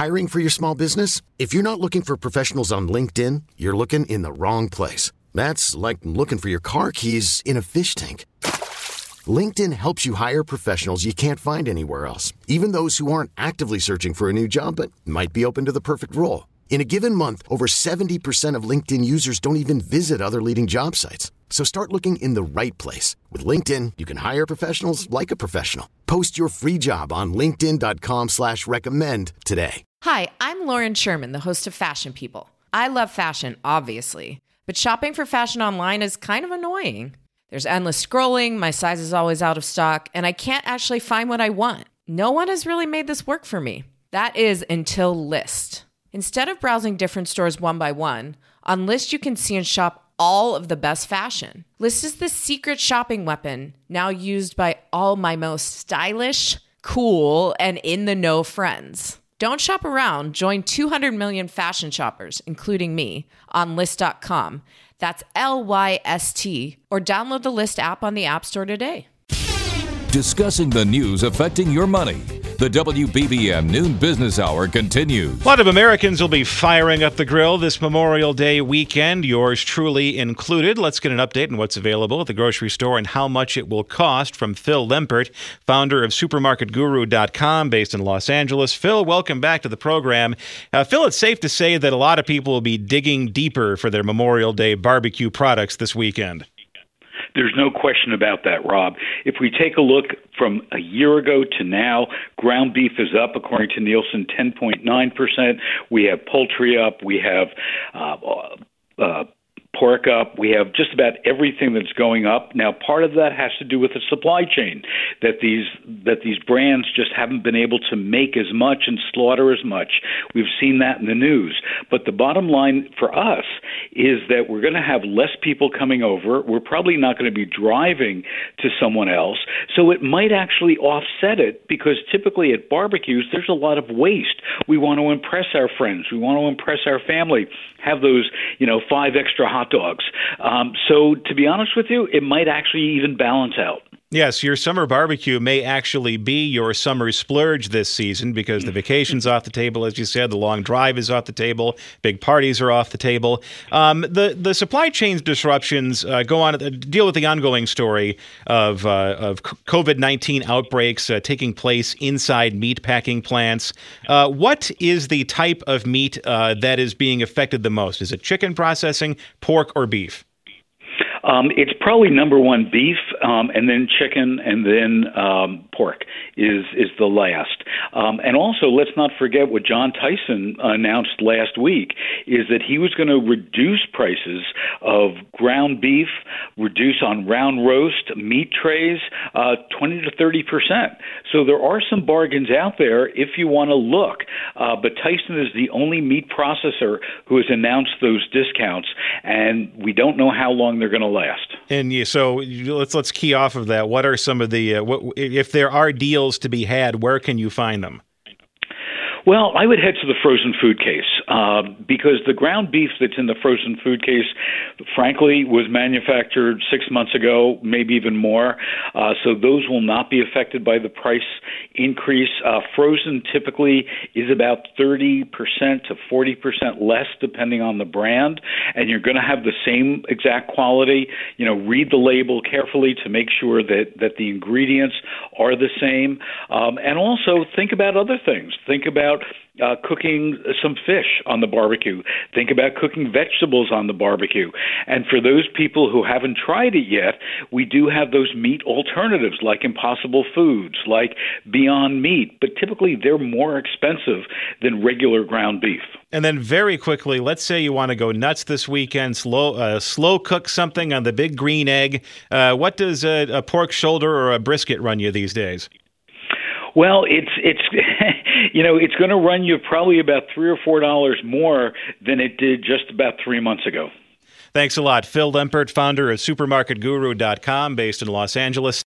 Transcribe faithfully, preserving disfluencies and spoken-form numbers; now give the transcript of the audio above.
Hiring for your small business? If you're not looking for professionals on LinkedIn, you're looking in the wrong place. That's like looking for your car keys in a fish tank. LinkedIn helps you hire professionals you can't find anywhere else, even those who aren't actively searching for a new job but might be open to the perfect role. In a given month, over seventy percent of LinkedIn users don't even visit other leading job sites. So start looking in the right place. With LinkedIn, you can hire professionals like a professional. Post your free job on linkedin dot com slash recommend today. Hi, I'm Lauren Sherman, the host of Fashion People. I love fashion, obviously, but shopping for fashion online is kind of annoying. There's endless scrolling, my size is always out of stock, and I can't actually find what I want. No one has really made this work for me. That is until Lyst. Instead of browsing different stores one by one, on Lyst you can see and shop all of the best fashion. Lyst is the secret shopping weapon now used by all my most stylish, cool, and in-the-know friends. Don't shop around. Join two hundred million fashion shoppers, including me, on Lyst dot com. That's L Y S T, or download the Lyst app on the App Store today. Discussing the news affecting your money. The W B B M Noon Business Hour continues. A lot of Americans will be firing up the grill this Memorial Day weekend, yours truly included. Let's get an update on what's available at the grocery store and how much it will cost from Phil Lempert, founder of supermarket guru dot com, based in Los Angeles. Phil, welcome back to the program. Uh, Phil, it's safe to say that a lot of people will be digging deeper for their Memorial Day barbecue products this weekend. There's no question about that, Rob. If we take a look from a year ago to now, ground beef is up, according to Nielsen, ten point nine percent. We have poultry up. We have uh, uh, pork up. We have just about everything that's going up. Now, part of that has to do with the supply chain, that these that these brands just haven't been able to make as much and slaughter as much. We've seen that in the news. But the bottom line for us is that we're going to have less people coming over. We're probably not going to be driving to someone else. So it might actually offset it, because typically at barbecues, there's a lot of waste. We want to impress our friends. We want to impress our family. Have those, you know, five extra hot dogs. Um, so to be honest with you, it might actually even balance out. Yes, your summer barbecue may actually be your summer splurge this season, because the vacation's off the table, as you said, the long drive is off the table, big parties are off the table. Um, the the supply chain disruptions uh, go on, uh, deal with the ongoing story of uh, of COVID nineteen outbreaks uh, taking place inside meat packing plants. Uh, what is the type of meat uh, that is being affected the most? Is it chicken processing, pork, or beef? Um, it's probably number one beef, um, and then chicken, and then um, pork is is the last. Um, and also, let's not forget what John Tyson announced last week, is that he was going to reduce prices of ground beef, reduce on round roast, meat trays, uh, twenty to thirty percent. So there are some bargains out there if you want to look. Uh, but Tyson is the only meat processor who has announced those discounts, and we don't know how long they're going to last. And you, so let's let's key off of that. What are some of the uh, what, if there are deals to be had? Where can you find them? Well, I would head to the frozen food case, uh, because the ground beef that's in the frozen food case, frankly, was manufactured six months ago, maybe even more. Uh, so those will not be affected by the price increase. Uh, frozen typically is about thirty percent to forty percent less, depending on the brand, and you're going to have the same exact quality. You know, read the label carefully to make sure that, that the ingredients are the same, um, and also think about other things. Think about Uh, cooking some fish on the barbecue. Think about cooking vegetables on the barbecue. And for those people who haven't tried it yet, we do have those meat alternatives like Impossible Foods, like Beyond Meat, but typically they're more expensive than regular ground beef. And then very quickly, let's say you want to go nuts this weekend, slow uh, slow cook something on the big green egg. Uh, what does a, a pork shoulder or a brisket run you these days? Well, it's it's you know it's going to run you probably about three or four dollars more than it did just about three months ago. Thanks a lot, Phil Lempert, founder of supermarket guru dot com, based in Los Angeles.